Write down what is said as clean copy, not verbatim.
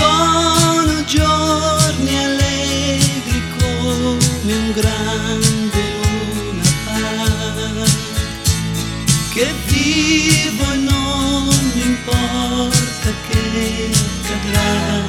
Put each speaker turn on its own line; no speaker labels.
Sono giorni allegri come un grande Luna Park, che vivo e non mi importa che accadrà.